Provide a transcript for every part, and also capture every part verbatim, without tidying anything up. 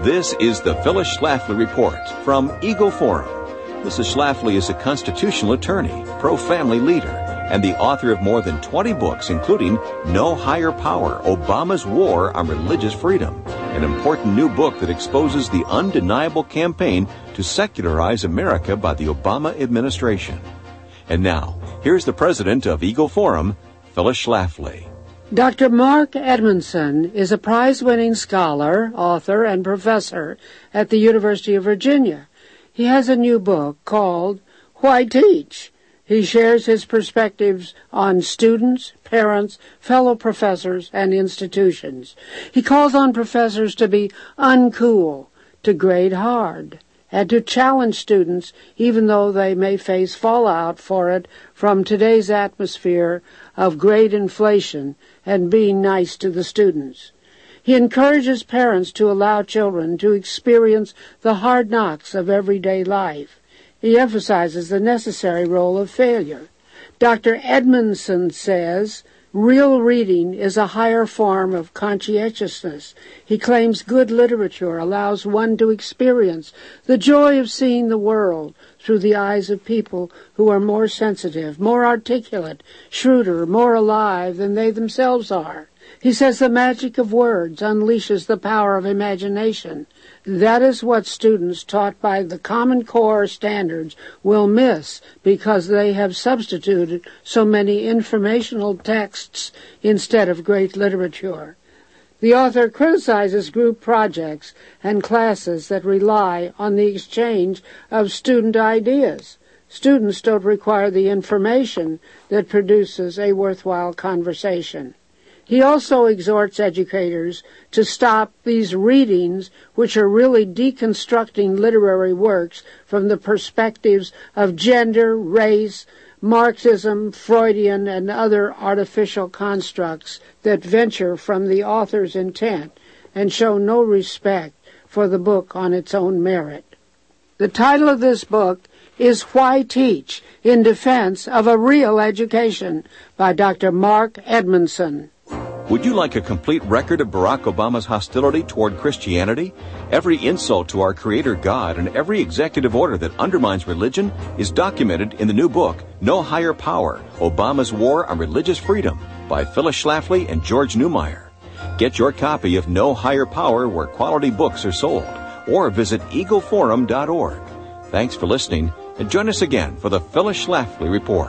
This is the Phyllis Schlafly Report from Eagle Forum. Missus Schlafly is a constitutional attorney, pro-family leader, and the author of more than twenty books, including No Higher Power, Obama's War on Religious Freedom, an important new book that exposes the undeniable campaign to secularize America by the Obama administration. And now, here's the president of Eagle Forum, Phyllis Schlafly. Doctor Mark Edmondson is a prize-winning scholar, author, and professor at the University of Virginia. He has a new book called Why Teach? He shares his perspectives on students, parents, fellow professors, and institutions. He calls on professors to be uncool, to grade hard, and to challenge students even though they may face fallout for it from today's atmosphere of grade inflation and being nice to the students. He encourages parents to allow children to experience the hard knocks of everyday life. He emphasizes the necessary role of failure. Doctor Edmondson says, real reading is a higher form of conscientiousness. He claims good literature allows one to experience the joy of seeing the world through the eyes of people who are more sensitive, more articulate, shrewder, more alive than they themselves are. He says the magic of words unleashes the power of imagination. That is what students taught by the Common Core standards will miss because they have substituted so many informational texts instead of great literature. The author criticizes group projects and classes that rely on the exchange of student ideas. Students don't require the information that produces a worthwhile conversation. He also exhorts educators to stop these readings, which are really deconstructing literary works from the perspectives of gender, race, Marxism, Freudian, and other artificial constructs that venture from the author's intent and show no respect for the book on its own merit. The title of this book is Why Teach? In Defense of a Real Education by Doctor Mark Edmondson. Would you like a complete record of Barack Obama's hostility toward Christianity? Every insult to our Creator God and every executive order that undermines religion is documented in the new book, No Higher Power, Obama's War on Religious Freedom by Phyllis Schlafly and George Newmeyer. Get your copy of No Higher Power where quality books are sold, or visit eagle forum dot org. Thanks for listening, and join us again for the Phyllis Schlafly Report.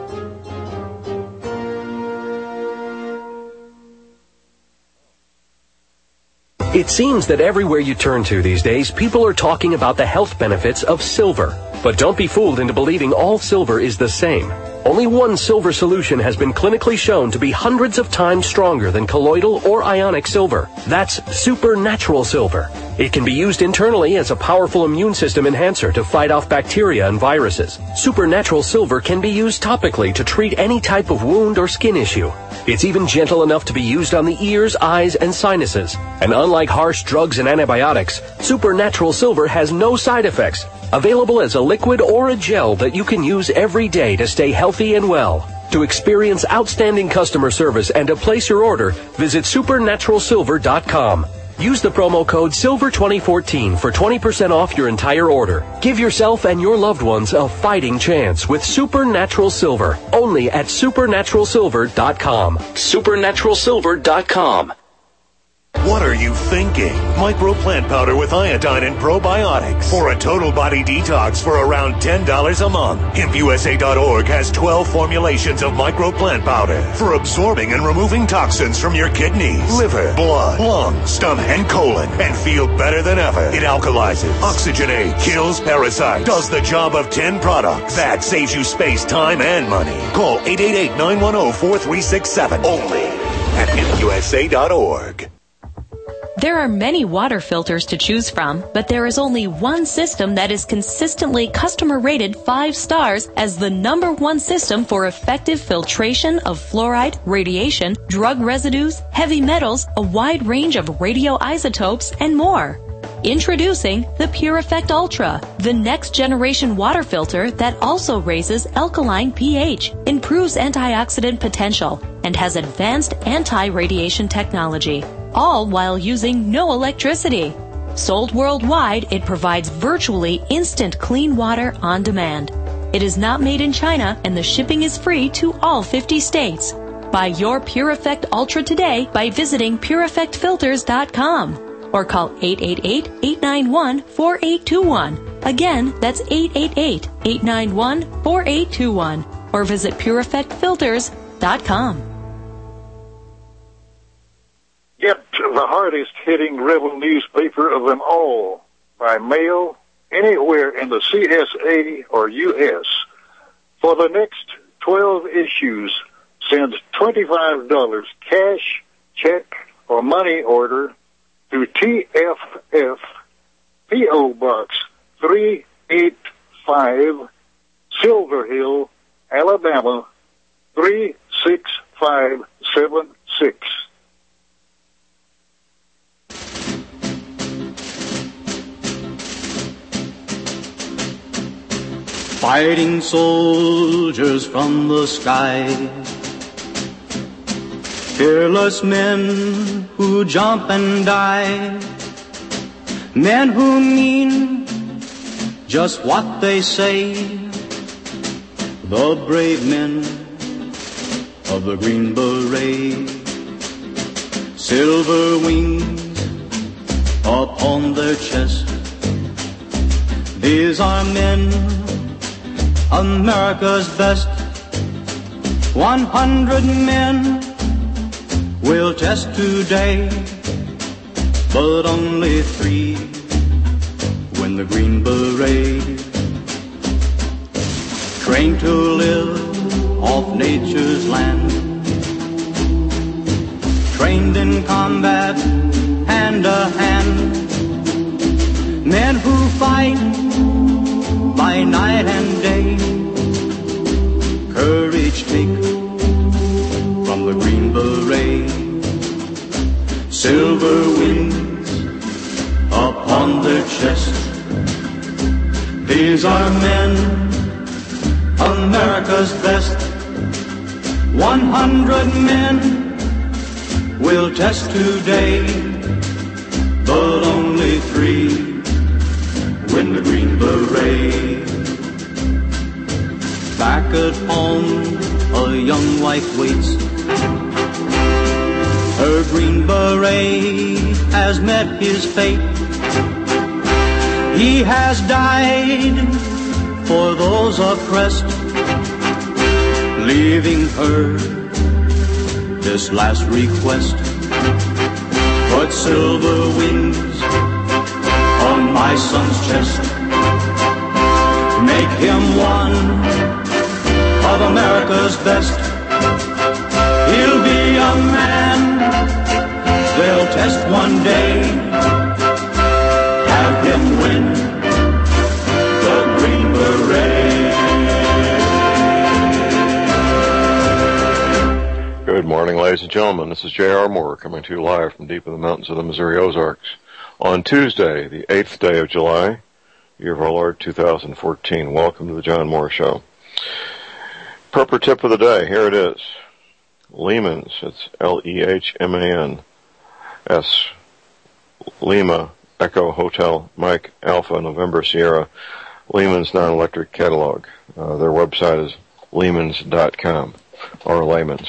It seems that everywhere you turn to these days, people are talking about the health benefits of silver. But don't be fooled into believing all silver is the same. Only one silver solution has been clinically shown to be hundreds of times stronger than colloidal or ionic silver. That's supernatural silver. It can be used internally as a powerful immune system enhancer to fight off bacteria and viruses. Supernatural silver can be used topically to treat any type of wound or skin issue. It's even gentle enough to be used on the ears, eyes, and sinuses. And unlike harsh drugs and antibiotics, supernatural silver has no side effects. Available as a liquid or a gel that you can use every day to stay healthy and well. To experience outstanding customer service and to place your order, visit supernatural silver dot com. Use the promo code silver twenty fourteen for twenty percent off your entire order. Give yourself and your loved ones a fighting chance with Supernatural Silver, only at supernatural silver dot com. supernatural silver dot com. What are you thinking? Micro plant powder with iodine and probiotics for a total body detox for around ten dollars a month. hemp u s a dot org has twelve formulations of micro plant powder for absorbing and removing toxins from your kidneys, liver, blood, lungs, stomach, and colon, and feel better than ever. It alkalizes, oxygenates, kills parasites, does the job of ten products. That saves you space, time, and money. Call eight eight eight, nine one zero, four three six seven only at hemp u s a dot org. There are many water filters to choose from, but there is only one system that is consistently customer rated five stars as the number one system for effective filtration of fluoride, radiation, drug residues, heavy metals, a wide range of radioisotopes, and more. Introducing the Pure Effect Ultra, the next generation water filter that also raises alkaline pH, improves antioxidant potential, and has advanced anti-radiation technology, all while using no electricity. Sold worldwide, it provides virtually instant clean water on demand. It is not made in China, and the shipping is free to all fifty states. Buy your Pure Effect Ultra today by visiting pure effect filters dot com or call eight eight eight, eight nine one, four eight two one. Again, that's eight eight eight, eight nine one, four eight two one or visit pure effect filters dot com. Get the hardest-hitting rebel newspaper of them all by mail anywhere in the C S A or U S For the next twelve issues, send twenty-five dollars cash, check, or money order to T F F, P O Box three eight five, Silver Hill, Alabama, three six five seven six. Fighting soldiers from the sky, fearless men who jump and die, men who mean just what they say, the brave men of the Green Beret, silver wings upon their chest. These are men, America's best. One hundred men will test today, but only three win the Green Beret. Trained to live off nature's land, trained in combat hand to hand, men who fight by night and day, courage take from the Green Beret, silver wings upon their chest. These are men, America's best. One hundred men will test today, but only three win the Green Beret. Back at home, a young wife waits. Her Green Beret has met his fate. He has died for those oppressed, leaving her this last request. Put silver wings on my son's chest. Make him one of America's best. He'll be a man they'll test one day. Have him win the Green Beret. Good morning, ladies and gentlemen. This is J R. Moore coming to you live from deep in the mountains of the Missouri Ozarks on Tuesday, the eighth day of July, year of our Lord two thousand fourteen. Welcome to the John Moore Show. Prepper tip of the day, here it is. Lehman's, it's L E H M A N S, Lima, Echo, Hotel, Mike, Alpha, November, Sierra, Lehman's non-electric catalog. Uh, their website is lehmans dot com, or Lehman's.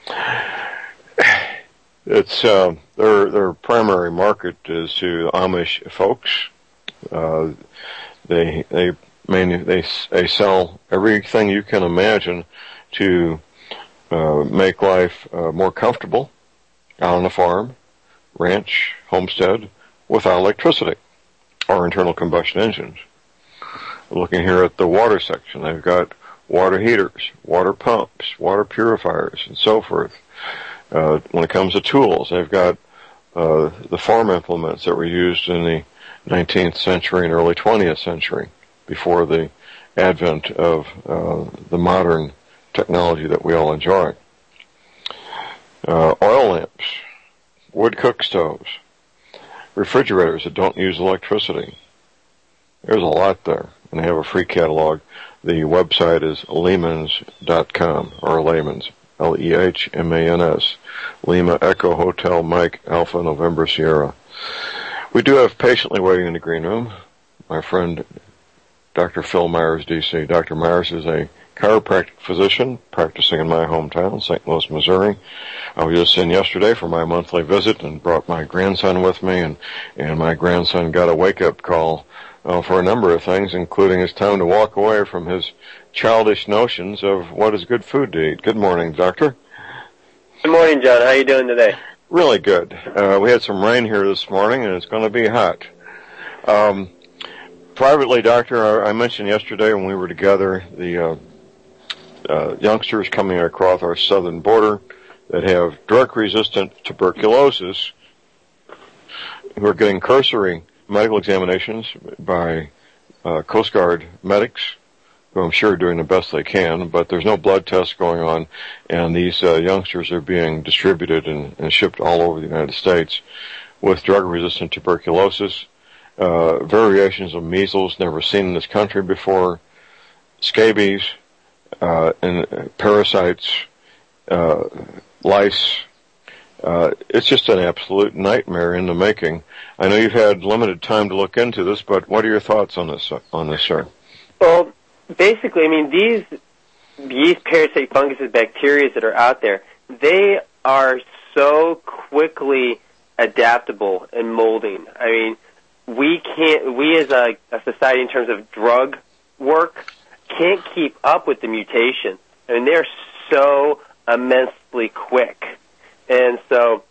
It's, uh, their, their primary market is to Amish folks. Uh, they, they, mainly, they, they sell everything you can imagine to uh, make life uh, more comfortable out on the farm, ranch, homestead, without electricity or internal combustion engines. Looking here at the water section, they've got water heaters, water pumps, water purifiers, and so forth. Uh, when it comes to tools, they've got uh, the farm implements that were used in the nineteenth century and early twentieth century, before the advent of uh, the modern technology that we all enjoy. Uh, oil lamps, wood cook stoves, refrigerators that don't use electricity. There's a lot there, and they have a free catalog. The website is lehmans dot com, or Lehmans, L E H M A N S, Lima, Echo, Hotel, Mike, Alpha, November, Sierra. We do have patiently waiting in the green room my friend Doctor Phil Myers, D C Doctor Myers is a chiropractic physician practicing in my hometown, Saint Louis, Missouri. I was just in yesterday for my monthly visit and brought my grandson with me, and, and my grandson got a wake-up call uh, for a number of things, including it's time to walk away from his childish notions of what is good food to eat. Good morning, Doctor. Good morning, John. How are you doing today? Really good. Uh, we had some rain here this morning, and it's going to be hot. Um, privately, Doctor, I mentioned yesterday when we were together the uh, uh, youngsters coming across our southern border that have drug-resistant tuberculosis who are getting cursory medical examinations by uh, Coast Guard medics, who I'm sure are doing the best they can, but there's no blood tests going on, and these uh, youngsters are being distributed and, and shipped all over the United States with drug-resistant tuberculosis, uh, variations of measles never seen in this country before, scabies, uh, and parasites, uh, lice. Uh, it's just an absolute nightmare in the making. I know you've had limited time to look into this, but what are your thoughts on this, on this, sir? Well, basically, I mean, these yeast, parasite, funguses, bacteria that are out there, they are so quickly adaptable and molding. I mean, we can't, we as a, a society in terms of drug work can't keep up with the mutation. I mean, they're so immensely quick. And so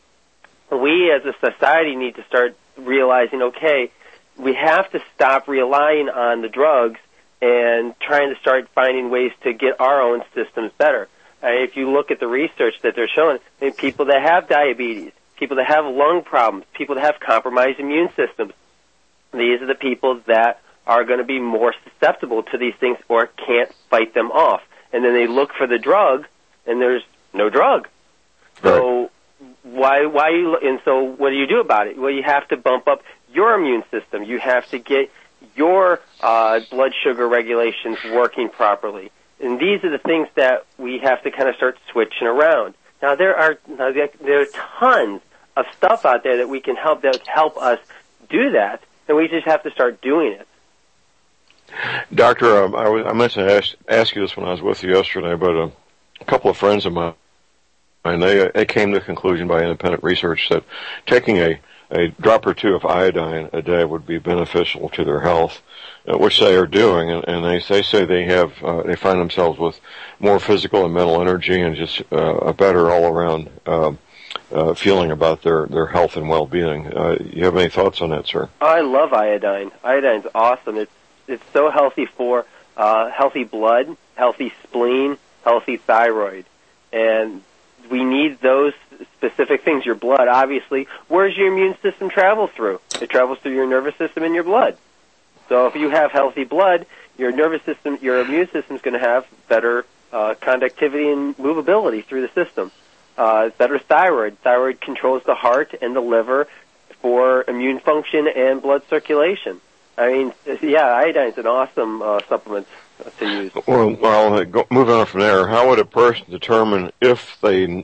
we as a society need to start realizing, okay, we have to stop relying on the drugs and trying to start finding ways to get our own systems better. Uh, if you look at the research that they're showing, I mean, people that have diabetes, people that have lung problems, people that have compromised immune systems, these are the people that are going to be more susceptible to these things or can't fight them off. And then they look for the drug, and there's no drug. So why, why you, and so what do you do about it? Well, you have to bump up your immune system. You have to get your uh, blood sugar regulations working properly. And these are the things that we have to kind of start switching around. Now, there are now there are tons of stuff out there that we can help that help us do that, and we just have to start doing it. Doctor, um, I, was, I meant to ask, ask you this when I was with you yesterday, but uh, a couple of friends of mine, and they, they came to the conclusion by independent research that taking a a drop or two of iodine a day would be beneficial to their health, uh, which they are doing, and, and they, they say they have, uh, they find themselves with more physical and mental energy and just uh, a better all-around uh, uh, feeling about their, their health and well-being. Uh, you have any thoughts on that, sir? I love iodine. Iodine's awesome. It's it's so healthy for uh, healthy blood, healthy spleen, healthy thyroid, and we need those specific things. Your blood, obviously. Where's your immune system travel through? It travels through your nervous system and your blood. So if you have healthy blood, your nervous system, your immune system is going to have better uh, conductivity and movability through the system. Uh, better thyroid. Thyroid controls the heart and the liver for immune function and blood circulation. I mean, yeah, iodine's an awesome uh, supplement to use. Well, well, go, moving on from there, how would a person determine if they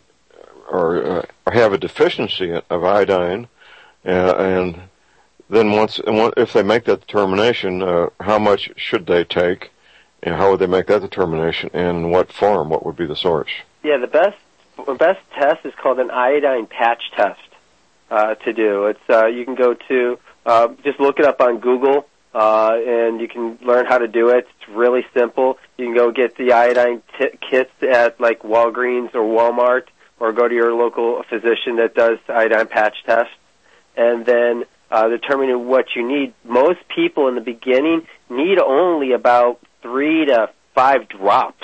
or uh, have a deficiency of iodine, uh, and then once, if they make that determination, uh, how much should they take, and how would they make that determination, and in what form, what would be the source? Yeah, the best the best test is called an iodine patch test uh, to do. It's uh, you can go to uh, just look it up on Google. Uh, and you can learn how to do it. It's really simple. You can go get the iodine t- kits at like Walgreens or Walmart, or go to your local physician that does iodine patch tests, and then uh, determine what you need. Most people in the beginning need only about three to five drops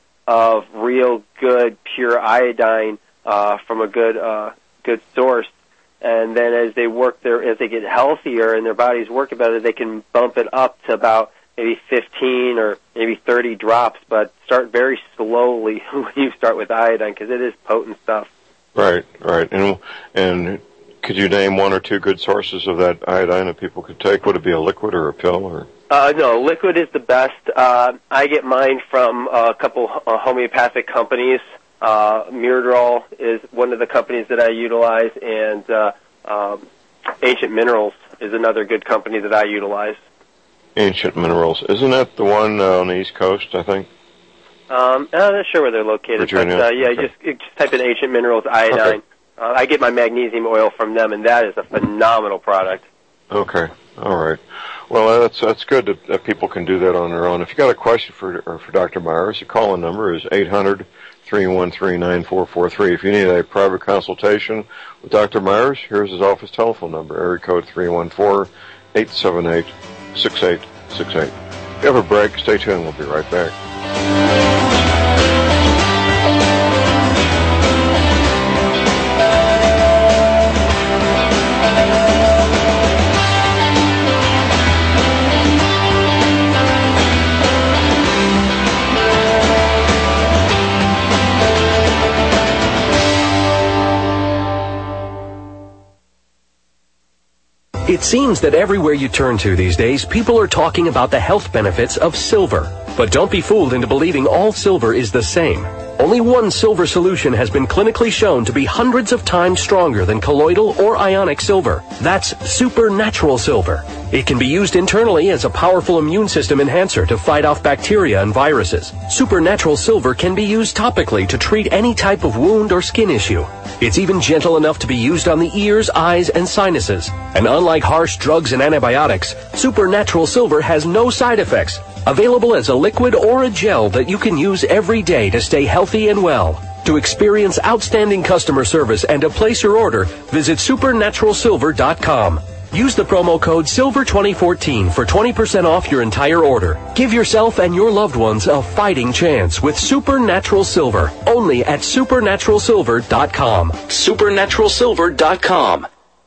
of real good pure iodine uh, from a good uh, good source. And then as they work their, as they get healthier and their bodies work better, they can bump it up to about maybe fifteen or maybe thirty drops, but start very slowly when you start with iodine because it is potent stuff. Right, right. And and could you name one or two good sources of that iodine that people could take? Would it be a liquid or a pill? Or uh, no, liquid is the best. Uh, I get mine from a couple uh, homeopathic companies. Uh, Myrdal is one of the companies that I utilize, and uh, um, Ancient Minerals is another good company that I utilize. Ancient Minerals. Isn't that the one uh, on the East Coast, I think? Um, I'm not sure where they're located, Virginia? but uh, yeah, Okay. just, just type in Ancient Minerals iodine. Okay. Uh, I get my magnesium oil from them, and that is a phenomenal product. Okay. All right. Well, that's that's good that, that people can do that on their own. If you got a question for or for Doctor Myers, the call-in number is eight hundred, three one three, nine four four three. If you need a private consultation with Doctor Myers, here's his office telephone number, area code three one four, eight seven eight, six eight six eight. If you have a break, stay tuned. We'll be right back. It seems that everywhere you turn to these days, people are talking about the health benefits of silver. But don't be fooled into believing all silver is the same. Only one silver solution has been clinically shown to be hundreds of times stronger than colloidal or ionic silver. That's supernatural silver. It can be used internally as a powerful immune system enhancer to fight off bacteria and viruses. Supernatural silver can be used topically to treat any type of wound or skin issue. It's even gentle enough to be used on the ears, eyes, and sinuses. And unlike harsh drugs and antibiotics, supernatural silver has no side effects. Available as a liquid or a gel that you can use every day to stay healthy and well. To experience outstanding customer service and to place your order, visit supernatural silver dot com. Use the promo code silver twenty fourteen for twenty percent off your entire order. Give yourself and your loved ones a fighting chance with Supernatural Silver, only at supernatural silver dot com. supernatural silver dot com.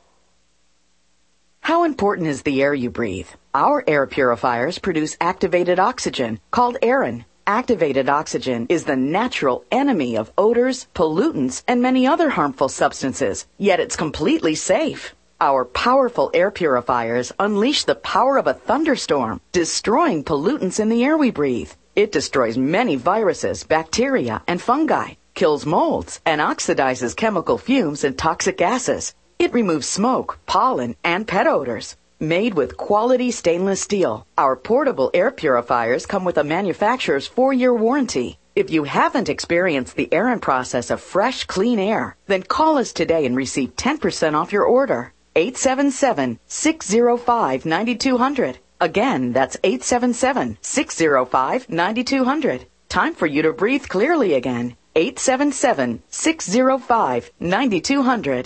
How important is the air you breathe? Our air purifiers produce activated oxygen, called Aerin. Activated oxygen is the natural enemy of odors, pollutants, and many other harmful substances, yet it's completely safe. Our powerful air purifiers unleash the power of a thunderstorm, destroying pollutants in the air we breathe. It destroys many viruses, bacteria, and fungi, kills molds, and oxidizes chemical fumes and toxic gases. It removes smoke, pollen, and pet odors. Made with quality stainless steel, our portable air purifiers come with a manufacturer's four-year warranty. If you haven't experienced the Aerin process of fresh, clean air, then call us today and receive ten percent off your order. eight seven seven, six zero five, nine two zero zero. Again, that's eight seven seven, six zero five, nine two zero zero. Time for you to breathe clearly again. eight seven seven, six zero five, nine two zero zero.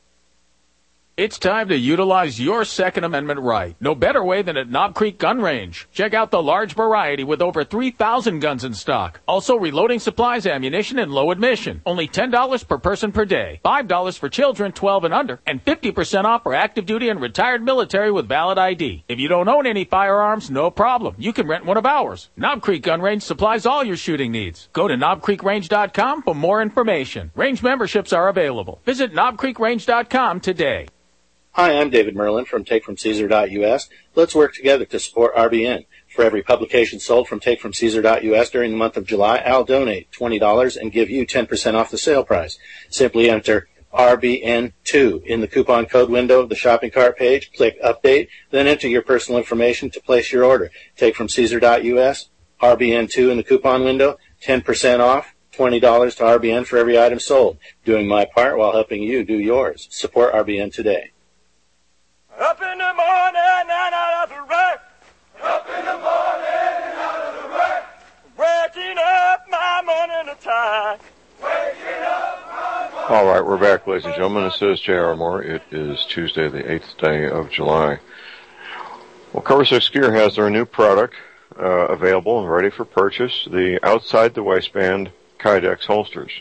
It's time to utilize your Second Amendment right. No better way than at Knob Creek Gun Range. Check out the large variety with over three thousand guns in stock. Also reloading supplies, ammunition, and low admission. Only ten dollars per person per day. five dollars for children twelve and under. And fifty percent off for active duty and retired military with valid I D. If you don't own any firearms, no problem. You can rent one of ours. Knob Creek Gun Range supplies all your shooting needs. Go to knob creek range dot com for more information. Range memberships are available. Visit knob creek range dot com today. Hi, I'm David Merlin from take from caesar dot u s. Let's work together to support R B N. For every publication sold from take from caesar dot u s during the month of July, I'll donate twenty dollars and give you ten percent off the sale price. Simply enter R B N two in the coupon code window of the shopping cart page, click Update, then enter your personal information to place your order. take from caesar dot u s, R B N two in the coupon window, ten percent off, twenty dollars to R B N for every item sold. Doing my part while helping you do yours. Support R B N today. Up in the morning and out of the wreck. Up in the morning and out of the wreck. Waking up my morning time. Waking up my morning. All right, we're back, ladies and gentlemen. This is J R. Moore. It is Tuesday, the eighth day of July. Well, Cover six Gear has their new product uh, available and ready for purchase, the Outside the Waistband Kydex holsters.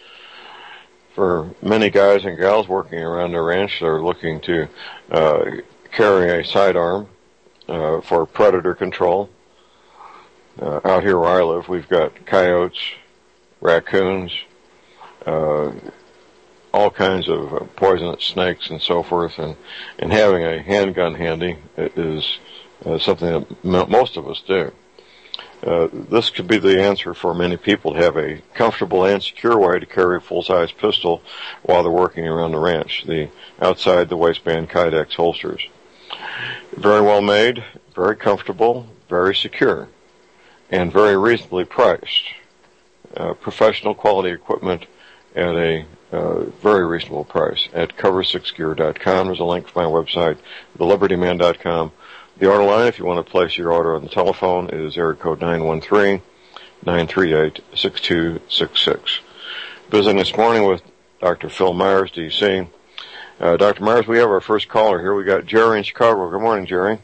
For many guys and gals working around their ranch, they're looking to uh, carry a sidearm uh, for predator control. Uh, out here where I live, we've got coyotes, raccoons, uh, all kinds of poisonous snakes and so forth, and, and having a handgun handy is uh, something that m- most of us do. Uh, this could be the answer for many people to have a comfortable and secure way to carry a full-size pistol while they're working around the ranch, the Outside the Waistband Kydex holsters. Very well made, very comfortable, very secure, and very reasonably priced. Uh, professional quality equipment at a uh, very reasonable price at cover six gear dot com. There's a link to my website, the liberty man dot com. The order line, if you want to place your order on the telephone, is area code nine one three, nine three eight, six two six six. Visiting this morning with Doctor Phil Myers, D C. Uh, Doctor Myers, we have our first caller here. We got Jerry in Chicago. Good morning, Jerry.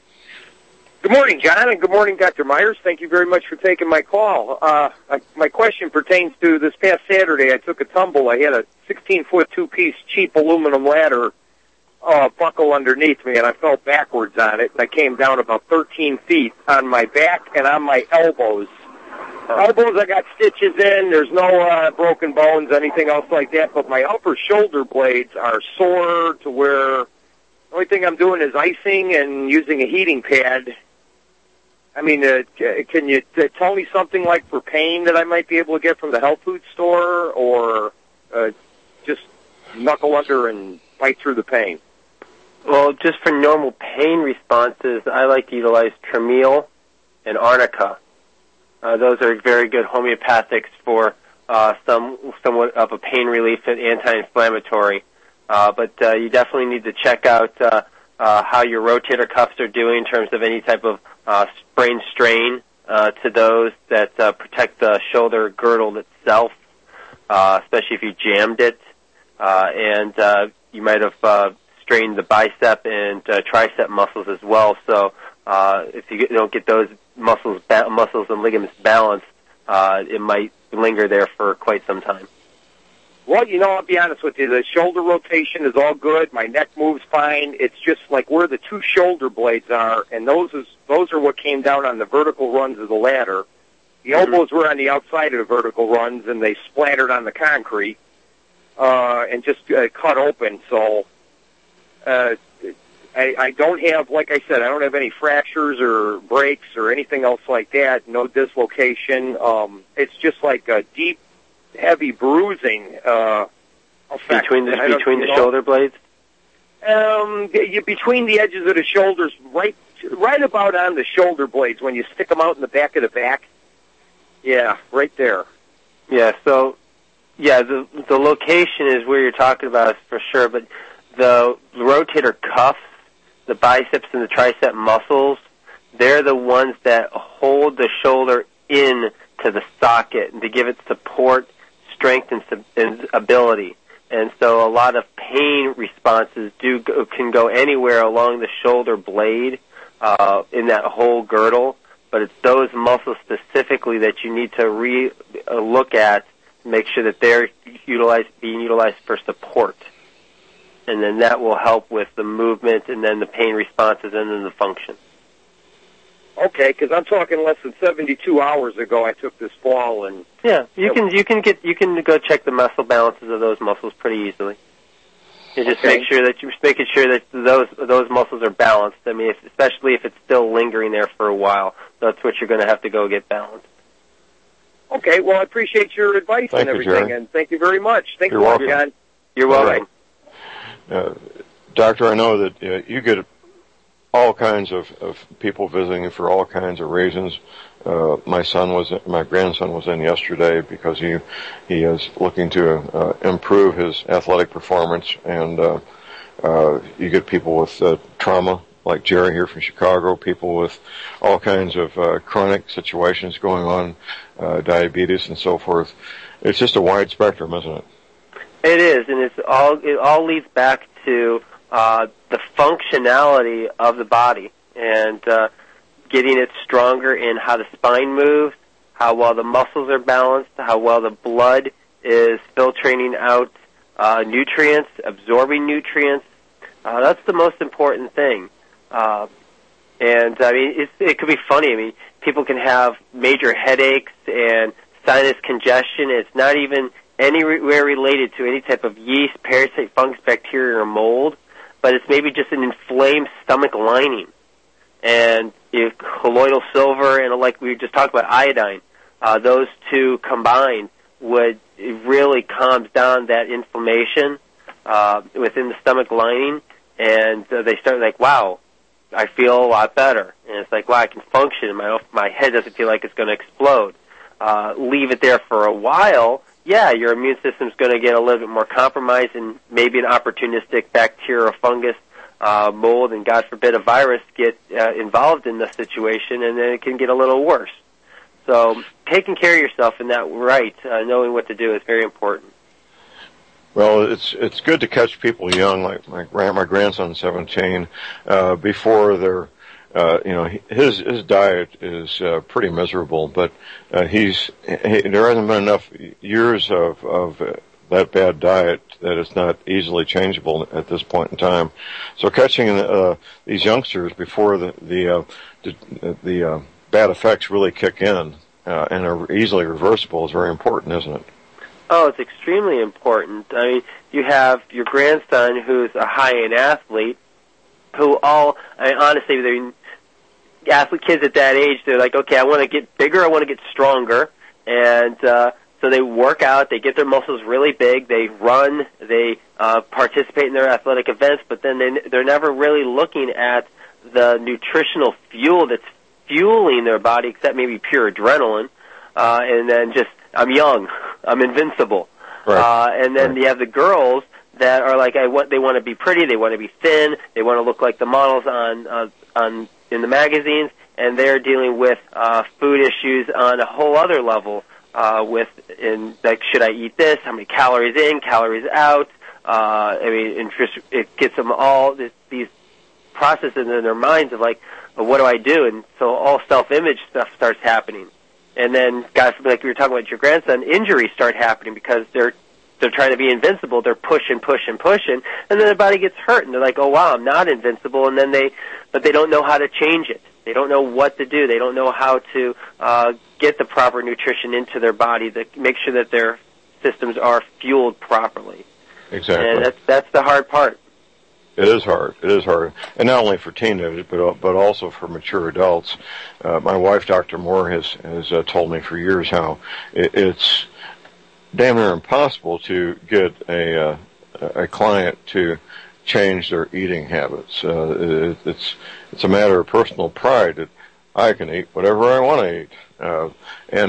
Good morning, John, and good morning, Doctor Myers. Thank you very much for taking my call. Uh, I, my question pertains to this past Saturday. I took a tumble. I had a sixteen-foot two-piece cheap aluminum ladder uh, buckle underneath me, and I fell backwards on it. And I came down about thirteen feet on my back and on my elbows. Elbows, I got stitches in. There's no uh, broken bones, anything else like that. But my upper shoulder blades are sore to where the only thing I'm doing is icing and using a heating pad. I mean, uh, can you uh, tell me something like for pain that I might be able to get from the health food store, or uh, just knuckle under and fight through the pain? Well, just for normal pain responses, I like to utilize Tramiel and Arnica. Uh, those are very good homeopathics for uh, some somewhat of a pain relief and anti-inflammatory. Uh, but uh, you definitely need to check out uh, uh, how your rotator cuffs are doing in terms of any type of uh, sprain strain uh, to those that uh, protect the shoulder girdle itself, uh, especially if you jammed it. Uh, and uh, you might have uh, strained the bicep and uh, tricep muscles as well. So uh, if you don't get those muscles ba- muscles and ligaments balanced, uh, it might linger there for quite some time. Well, you know, I'll be honest with you. The shoulder rotation is all good. My neck moves fine. It's just like where the two shoulder blades are, and those is those are what came down on the vertical runs of the ladder. The Mm-hmm. elbows were on the outside of the vertical runs, and they splattered on the concrete uh, and just uh, cut open. So uh, I, I don't have, like I said, I don't have any fractures or breaks or anything else like that. No dislocation. Um, it's just like a deep, heavy bruising uh, effect. Between the, I don't- between you the know, shoulder blades? Um, you, between the edges of the shoulders, right, right about on the shoulder blades when you stick them out in the back of the back. Yeah, right there. Yeah, so, yeah, the the location is where you're talking about for sure, but the rotator cuffs, the biceps and the tricep muscles, they're the ones that hold the shoulder in to the socket and to give it support, strength, and, sub- and ability. And so a lot of pain responses do go, can go anywhere along the shoulder blade uh, in that whole girdle, but it's those muscles specifically that you need to re uh, look at to make sure that they're utilized, being utilized for support. And then that will help with the movement and then the pain responses and then the function. Okay, because I'm talking less than seventy-two hours ago I took this fall, and Yeah, you can you can get you can go check the muscle balances of those muscles pretty easily. You just Okay. make sure that you're making sure that those those muscles are balanced. I mean, if, especially if it's still lingering there for a while, that's what you're going to have to go get balanced. Okay, well, I appreciate your advice Thank and you, everything, Jerry. and thank you very much. Thank You're you, welcome. John. You're All welcome. right. Uh, Doctor, I know that uh, you get all kinds of, of people visiting for all kinds of reasons. Uh, my son was, my grandson was in yesterday because he he is looking to uh, improve his athletic performance, and uh, uh, you get people with uh, trauma, like Jerry here from Chicago, people with all kinds of uh, chronic situations going on, uh, diabetes and so forth. It's just a wide spectrum, isn't it? It is, and it's all it all leads back to uh, the functionality of the body and uh, getting it stronger in how the spine moves, how well the muscles are balanced, how well the blood is filtrating out uh, nutrients, absorbing nutrients. Uh, that's the most important thing. Uh, and I mean, it's, it could be funny. I mean, people can have major headaches and sinus congestion. It's not even anywhere related to any type of yeast, parasite, fungus, bacteria, or mold, but it's maybe just an inflamed stomach lining. And if colloidal silver and, like we just talked about, iodine, uh, those two combined would it really calms down that inflammation uh, within the stomach lining, and uh, they start like, wow, I feel a lot better. And it's like, wow, I can function. My my head doesn't feel like it's going to explode. Uh, leave it there for a while, yeah, your immune system's going to get a little bit more compromised, and maybe an opportunistic bacteria or fungus, uh, mold, and God forbid a virus get uh, involved in the situation, and then it can get a little worse. So taking care of yourself in that right, uh, knowing what to do is very important. Well, it's it's good to catch people young, like my my grandson's seventeen, uh, before they're, uh, you know, his his diet is uh, pretty miserable, but uh, he's he, there hasn't been enough years of of uh, that bad diet that it's not easily changeable at this point in time. So catching uh, these youngsters before the the uh, the, the uh, bad effects really kick in uh, and are easily reversible is very important, isn't it? Oh, it's extremely important. I mean, you have your grandson who's a high-end athlete who all, I mean, honestly, they're athlete kids at that age, they're like, okay, I want to get bigger, I want to get stronger, and uh, so they work out, they get their muscles really big, they run, they uh, participate in their athletic events, but then they, they're never really looking at the nutritional fuel that's fueling their body, except maybe pure adrenaline, uh, and then just, I'm young, I'm invincible. Right. Uh, and then right. you have the girls that are like, I want, they want to be pretty, they want to be thin, they want to look like the models on, uh, on, in the magazines, and they're dealing with, uh, food issues on a whole other level, uh, with, in, like, should I eat this? How many calories in, calories out? Uh, I mean, and just, it gets them all, this, these processes in their minds of like, well, what do I do? And so all self-image stuff starts happening. And then, guys, like we were talking about your grandson, injuries start happening because they're they're trying to be invincible. They're pushing, pushing, pushing, and then their body gets hurt, and they're like, "Oh wow, I'm not invincible." And then they, but they don't know how to change it. They don't know what to do. They don't know how to uh, get the proper nutrition into their body to make sure that their systems are fueled properly. Exactly. And that's that's the hard part. It is hard. It is hard, and not only for teenagers, but but also for mature adults. Uh, my wife, Doctor Moore, has has uh, told me for years how it, it's damn near impossible to get a uh, a client to change their eating habits. Uh, it, it's it's a matter of personal pride that I can eat whatever I want to eat, uh, and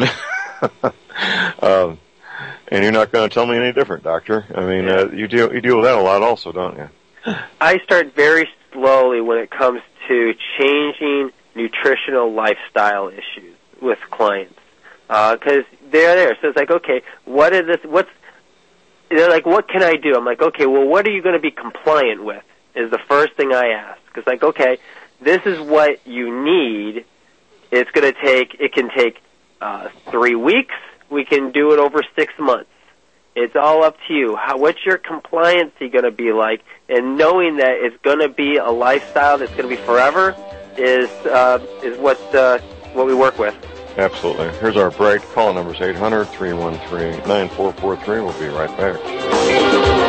um, and you're not going to tell me any different, Doctor. I mean, uh, you deal you deal with that a lot, also, don't you? I start very slowly when it comes to changing nutritional lifestyle issues with clients, because uh, they're there. So it's like, okay, what is this? What's they're like? What can I do? I'm like, okay, well, what are you going to be compliant with? Is the first thing I ask. Because like, okay, this is what you need. It's going to take. It can take uh, three weeks. We can do it over six months. It's all up to you. How, what's your compliancy going to be like? And knowing that it's going to be a lifestyle that's going to be forever is uh, is what uh, what we work with. Absolutely. Here's our break. Call numbers eight hundred, three one three, nine four four three. We'll be right back.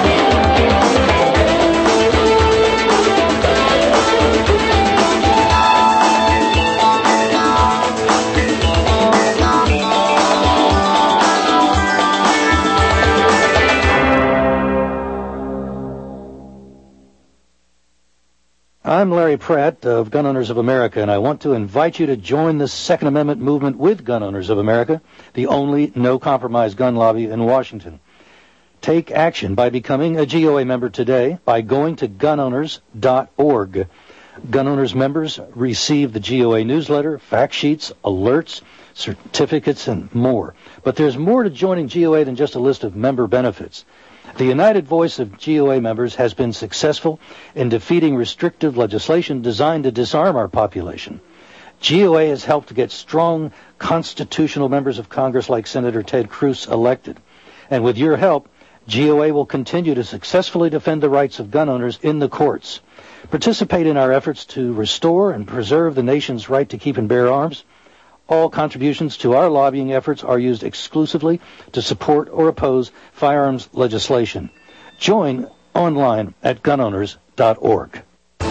I'm Larry Pratt of Gun Owners of America, and I want to invite you to join the Second Amendment movement with Gun Owners of America, the only no-compromise gun lobby in Washington. Take action by becoming a G O A member today by going to gun owners dot org. Gun Owners members receive the G O A newsletter, fact sheets, alerts, certificates, and more. But there's more to joining G O A than just a list of member benefits. The united voice of G O A members has been successful in defeating restrictive legislation designed to disarm our population. G O A has helped to get strong constitutional members of Congress like Senator Ted Cruz elected. And with your help, G O A will continue to successfully defend the rights of gun owners in the courts. Participate in our efforts to restore and preserve the nation's right to keep and bear arms. All contributions to our lobbying efforts are used exclusively to support or oppose firearms legislation. Join online at gun owners dot org.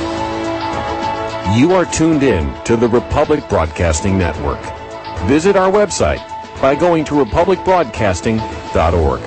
You are tuned in to the Republic Broadcasting Network. Visit our website by going to republic broadcasting dot org.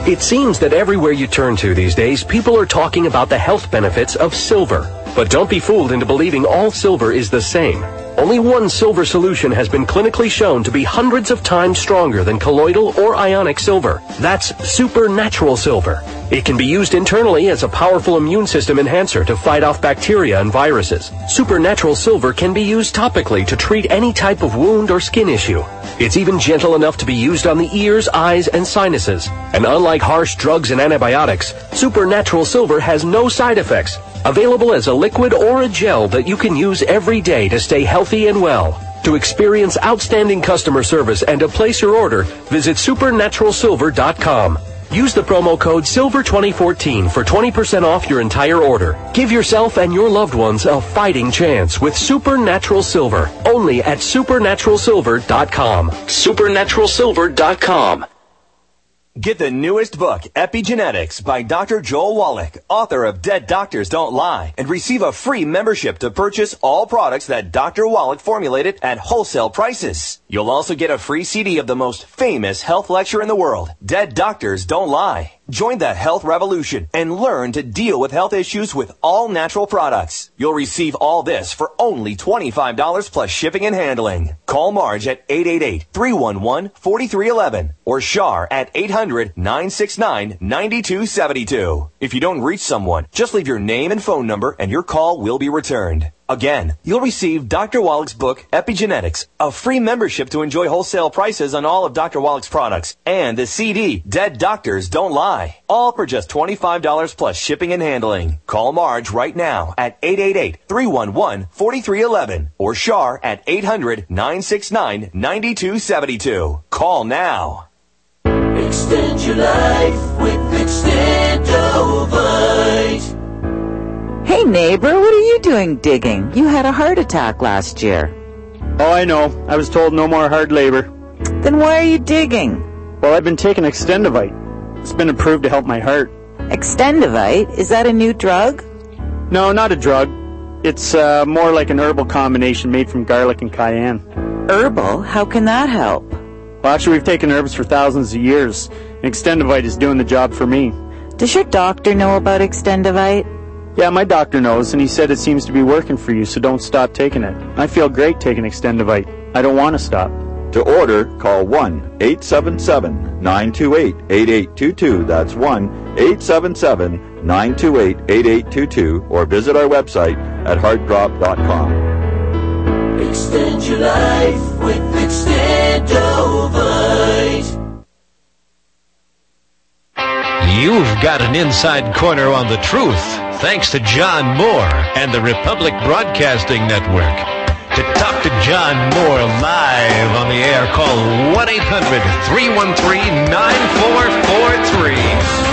It seems that everywhere you turn to these days, people are talking about the health benefits of silver. But don't be fooled into believing all silver is the same. Only one silver solution has been clinically shown to be hundreds of times stronger than colloidal or ionic silver. That's supernatural silver. It can be used internally as a powerful immune system enhancer to fight off bacteria and viruses. Supernatural silver can be used topically to treat any type of wound or skin issue. It's even gentle enough to be used on the ears, eyes, and sinuses. And unlike harsh drugs and antibiotics, supernatural silver has no side effects. Available as a liquid or a gel that you can use every day to stay healthy and well. To experience outstanding customer service and to place your order, visit supernatural silver dot com. Use the promo code silver twenty fourteen for twenty percent off your entire order. Give yourself and your loved ones a fighting chance with Supernatural Silver, only at supernatural silver dot com. supernatural silver dot com. Get the newest book, Epigenetics, by Doctor Joel Wallach, author of Dead Doctors Don't Lie, and receive a free membership to purchase all products that Doctor Wallach formulated at wholesale prices. You'll also get a free C D of the most famous health lecture in the world, Dead Doctors Don't Lie. Join the health revolution and learn to deal with health issues with all natural products. You'll receive all this for only twenty-five dollars plus shipping and handling. Call Marge at eight eight eight, three one one, four three one one or Shar at eight hundred, nine six nine, nine two seven two. If you don't reach someone, just leave your name and phone number and your call will be returned. Again, you'll receive Doctor Wallach's book, Epigenetics, a free membership to enjoy wholesale prices on all of Doctor Wallach's products, and the C D, Dead Doctors Don't Lie, all for just twenty-five dollars plus shipping and handling. Call Marge right now at eight eight eight, three one one, four three one one or Shar at eight hundred, nine six nine, nine two seven two. Call now. Extend your life with Extendovite. Hey neighbor, what are you doing digging? You had a heart attack last year. Oh, I know. I was told no more hard labor. Then why are you digging? Well, I've been taking Extendovite. It's been approved to help my heart. Extendovite? Is that a new drug? No, not a drug. It's uh, more like an herbal combination made from garlic and cayenne. Herbal? How can that help? Well, actually, we've taken herbs for thousands of years, and Extendovite is doing the job for me. Does your doctor know about Extendovite? Yeah, my doctor knows, and he said it seems to be working for you, so don't stop taking it. I feel great taking Extendovite. I don't want to stop. To order, call one eight seven seven, nine two eight, eight eight two two. That's one eight seven seven, nine two eight, eight eight two two, or visit our website at heart drop dot com. Extend your life with Extendovite. You've got an inside corner on the truth, thanks to John Moore and the Republic Broadcasting Network. To talk to John Moore live on the air, call one eight hundred, three one three, nine four four three.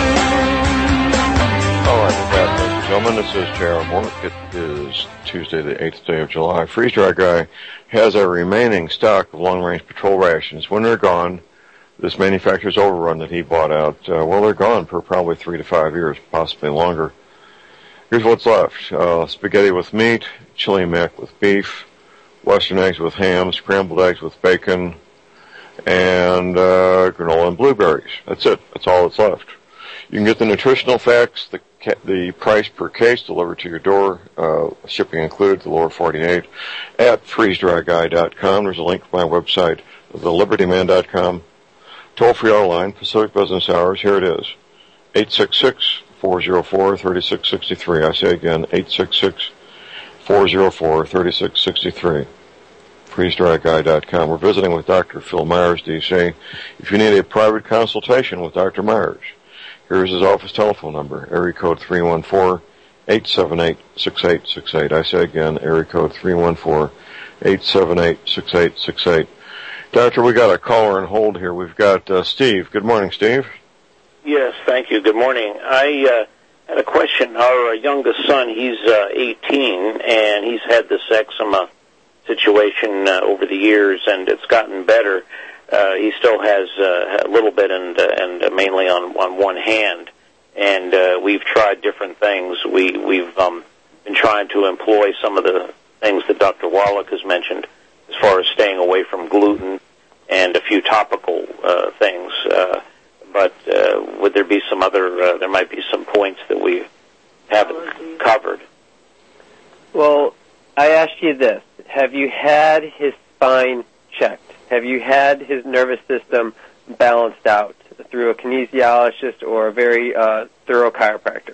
All right, we're back, ladies and gentlemen. This is J R Moore. It is Tuesday, the eighth day of July. Freeze Dry Guy has a remaining stock of long-range patrol rations. When they're gone, this manufacturer's overrun that he bought out, uh, well, they're gone for probably three to five years, possibly longer. Here's what's left. Uh, spaghetti with meat, chili mac with beef, Western eggs with ham, scrambled eggs with bacon, and uh, granola and blueberries. That's it. That's all that's left. You can get the nutritional facts, the ca- the price per case delivered to your door, uh, shipping included, the lower forty-eight, at freeze dry guy dot com. There's a link to my website, the liberty man dot com. Toll-free hour line, Pacific business hours. Here it is, eight six six, four oh four, three six six three. I say again, eight six six, four oh four, three six six three. freeze dry guy dot com. We're visiting with Doctor Phil Myers, D C. If you need a private consultation with Doctor Myers, here's his office telephone number, area code three one four, eight seven eight, six eight six eight. I say again, area code three one four, eight seven eight, six eight six eight. Doctor, we got a caller on hold here. We've got uh, Steve. Good morning, Steve. Yes, thank you. Good morning. I uh, had a question. Our youngest son, he's uh, eighteen, and he's had this eczema situation uh, over the years, and it's gotten better. Uh, he still has uh, a little bit, and uh, and mainly on on one hand. And uh, we've tried different things. We we've um, been trying to employ some of the things that Doctor Wallach has mentioned, as far as staying away from gluten and a few topical uh, things. Uh, but uh, would there be some other, uh, there might be some points that we haven't covered. Well, I asked you this. Have you had his spine checked? Have you had his nervous system balanced out through a kinesiologist or a very uh, thorough chiropractor?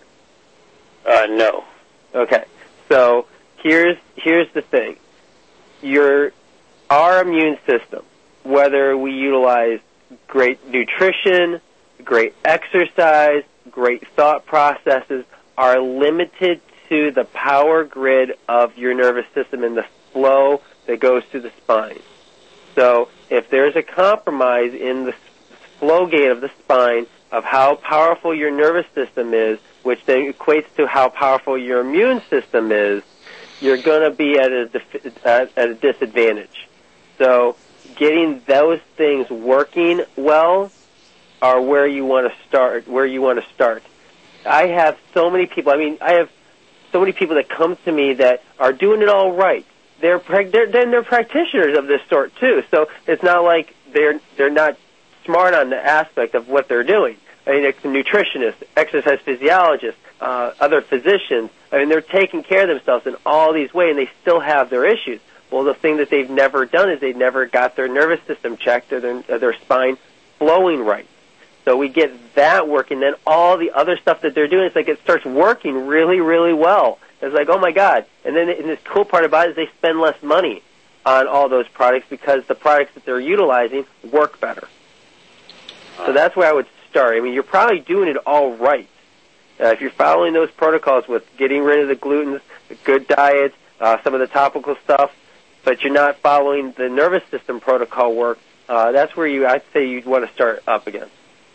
Uh, no. Okay. So here's here's the thing. Your our immune system, whether we utilize great nutrition, great exercise, great thought processes, are limited to the power grid of your nervous system and the flow that goes through the spine. So if there's a compromise in the flow gate of the spine of how powerful your nervous system is, which then equates to how powerful your immune system is, you're going to be at a, at a disadvantage. So getting those things working well are where you want to start, where you want to start. I have so many people, I mean, I have so many people that come to me that are doing it all right. They're, they're, then they're practitioners of this sort too. So it's not like they're, they're not smart on the aspect of what they're doing. I mean, it's a nutritionist, exercise physiologist, uh, other physicians. I mean, they're taking care of themselves in all these ways, and they still have their issues. Well, the thing that they've never done is they've never got their nervous system checked or their, or their spine flowing right. So we get that working, then all the other stuff that they're doing, it's like it starts working really, really well. It's like, oh, my God. And then and this cool part about it is they spend less money on all those products because the products that they're utilizing work better. So that's where I would start. I mean, you're probably doing it all right. Uh, if you're following those protocols with getting rid of the gluten, the good diet, uh, some of the topical stuff, but you're not following the nervous system protocol work, uh, that's where you, I'd say you'd want to start up again.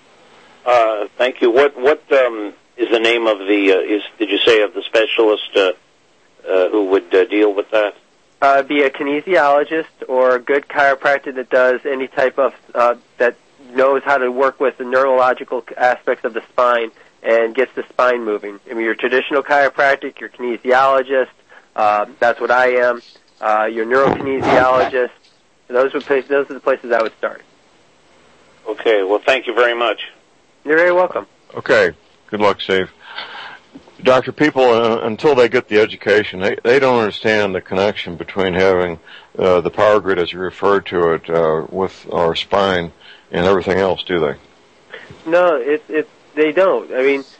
Uh, thank you. What what um, is the name of the, uh, is did you say of the specialist uh, uh, who would uh, deal with that? Uh, be a kinesiologist or a good chiropractor that does any type of, uh, that knows how to work with the neurological aspects of the spine and gets the spine moving. I mean, your traditional chiropractic, your kinesiologist, uh, that's what I am, uh, your neurokinesiologist, those would place, those are the places I would start. Okay, well, thank you very much. You're very welcome. Okay, good luck, Steve. Doctor, people, uh, until they get the education, they, they don't understand the connection between having uh, the power grid, as you referred to it, uh, with our spine and everything else, do they? No, it, it, they don't. I mean,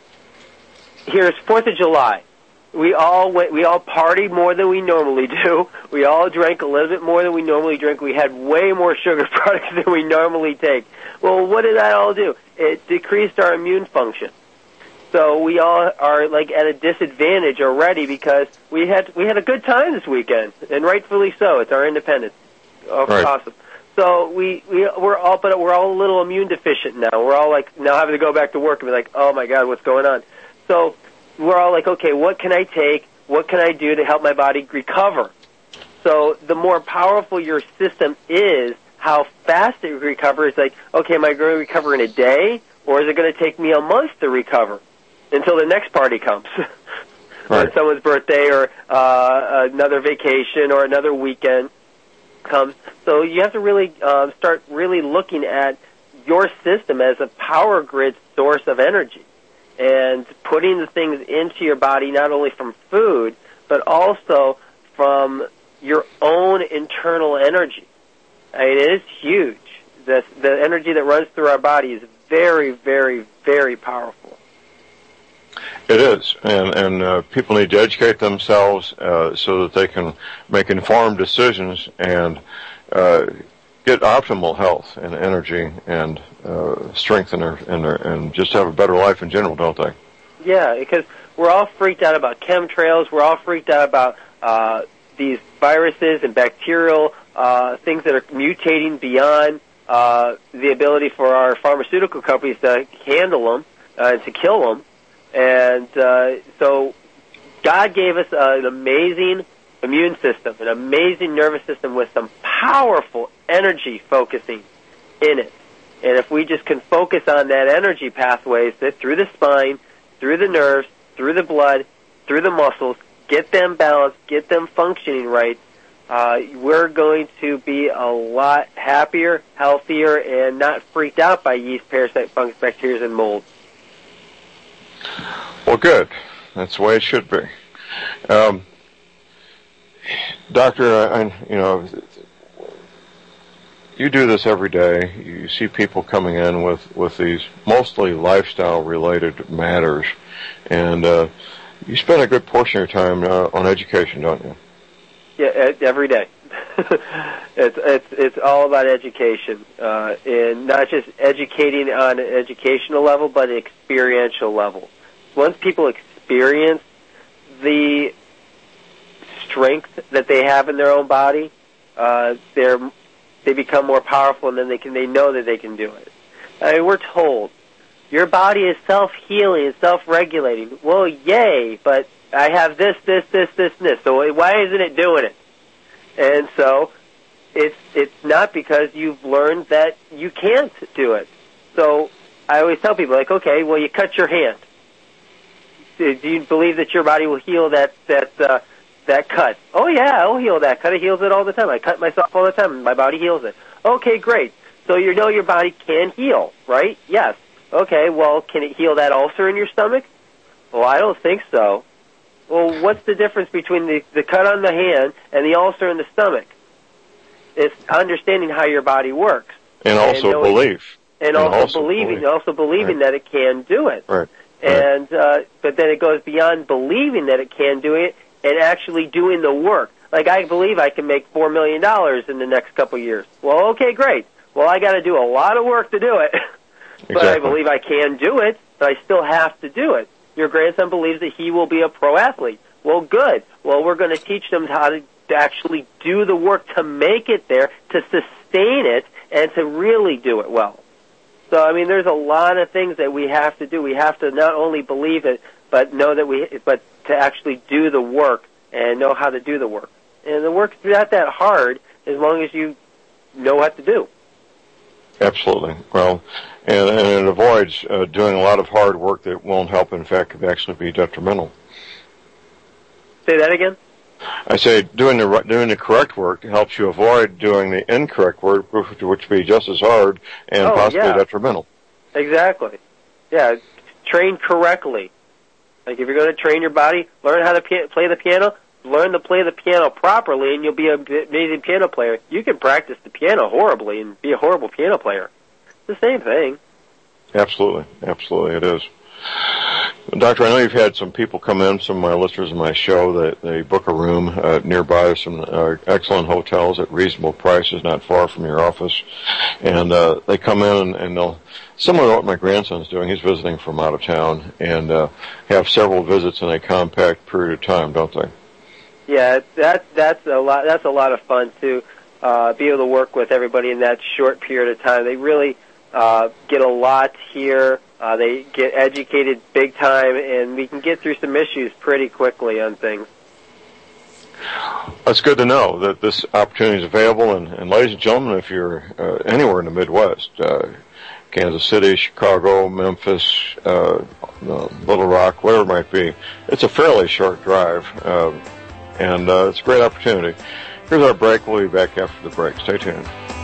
here's Fourth of July. We all went, we all partied more than we normally do. We all drank a little bit more than we normally drink. We had way more sugar products than we normally take. Well, what did that all do? It decreased our immune function. So we all are like at a disadvantage already because we had we had a good time this weekend, and rightfully so. It's our independence. Oh, right. Awesome. So we we we're all but we're all a little immune deficient now. We're all like now having to go back to work and be like, oh my God, what's going on? So we're all like, okay, what can I take? What can I do to help my body recover? So the more powerful your system is, how fast it recovers. Like, okay, am I going to recover in a day, or is it going to take me a month to recover until the next party comes? Right. When someone's birthday or uh, another vacation or another weekend comes. So you have to really uh, start really looking at your system as a power grid source of energy and putting the things into your body not only from food, but also from your own internal energy. I mean, it is huge. The, the energy that runs through our body is very, very, very powerful. It is, and, and uh, people need to educate themselves uh, so that they can make informed decisions and uh, get optimal health and energy and uh, strength in their, in their, and just have a better life in general, don't they? Yeah, because we're all freaked out about chemtrails. We're all freaked out about uh, these viruses and bacterial uh, things that are mutating beyond uh, the ability for our pharmaceutical companies to handle them uh, and to kill them. And uh, so God gave us uh, an amazing immune system, an amazing nervous system with some powerful energy focusing in it. And if we just can focus on that energy pathways that through the spine, through the nerves, through the blood, through the muscles, get them balanced, get them functioning right, uh, we're going to be a lot happier, healthier, and not freaked out by yeast, parasite, fungus, bacteria, and mold. Well, good. That's the way it should be. Um, Doctor, I, I, you know, you do this every day. You see people coming in with, with these mostly lifestyle-related matters, and uh, you spend a good portion of your time uh, on education, don't you? Yeah, every day. it's it's it's all about education, uh, and not just educating on an educational level, but an experiential level. Once people experience the strength that they have in their own body, uh, they're they become more powerful, and then they can they know that they can do it. I mean, we're told your body is self-healing and self-regulating. Well, yay, but I have this, this, this, this, and this. So why isn't it doing it? And so it's it's not because you've learned that you can't do it. So I always tell people, like, okay, well, you cut your hand. Do you believe that your body will heal that that uh, that cut? Oh yeah, I'll heal that cut. It heals it all the time. I cut myself all the time, and my body heals it. Okay, great. So you know your body can heal, right? Yes. Okay, well, can it heal that ulcer in your stomach? Well, I don't think so. Well, what's the difference between the, the cut on the hand and the ulcer in the stomach? It's understanding how your body works. And also and knowing, belief. And, and also, also believing, believe. also believing right. that it can do it. Right. And uh, but then it goes beyond believing that it can do it and actually doing the work. Like, I believe I can make four million dollars in the next couple of years. Well, okay, great. Well, I got to do a lot of work to do it. But exactly. I believe I can do it, but I still have to do it. Your grandson believes that he will be a pro athlete. Well, good. Well, we're going to teach them how to actually do the work to make it there, to sustain it, and to really do it well. So, I mean, there's a lot of things that we have to do. We have to not only believe it, but know that we, but to actually do the work and know how to do the work. And the work's not that hard as long as you know what to do. Absolutely. Well, and, and it avoids uh, doing a lot of hard work that won't help. In fact, could actually be detrimental. Say that again? I say doing the doing the correct work helps you avoid doing the incorrect work, which would be just as hard and oh, possibly yeah. detrimental. Exactly. Yeah, train correctly. Like, if you're going to train your body, learn how to p- play the piano, learn to play the piano properly, and you'll be an amazing piano player. You can practice the piano horribly and be a horrible piano player. It's the same thing. Absolutely. Absolutely, it is. Doctor, I know you've had some people come in, some of my listeners in my show, that they book a room uh, nearby some uh, excellent hotels at reasonable prices, not far from your office, and uh, they come in and, and they'll, similar to what my grandson's doing, he's visiting from out of town, and uh, have several visits in a compact period of time, don't they? Yeah, that that's a lot. That's a lot of fun to uh, be able to work with everybody in that short period of time. They really uh, get a lot here. Uh, they get educated big time, and we can get through some issues pretty quickly on things. That's good to know that this opportunity is available. And, and ladies and gentlemen, if you're uh, anywhere in the Midwest, uh, Kansas City, Chicago, Memphis, uh, Little Rock, whatever it might be, it's a fairly short drive, uh, and uh, it's a great opportunity. Here's our break. We'll be back after the break. Stay tuned.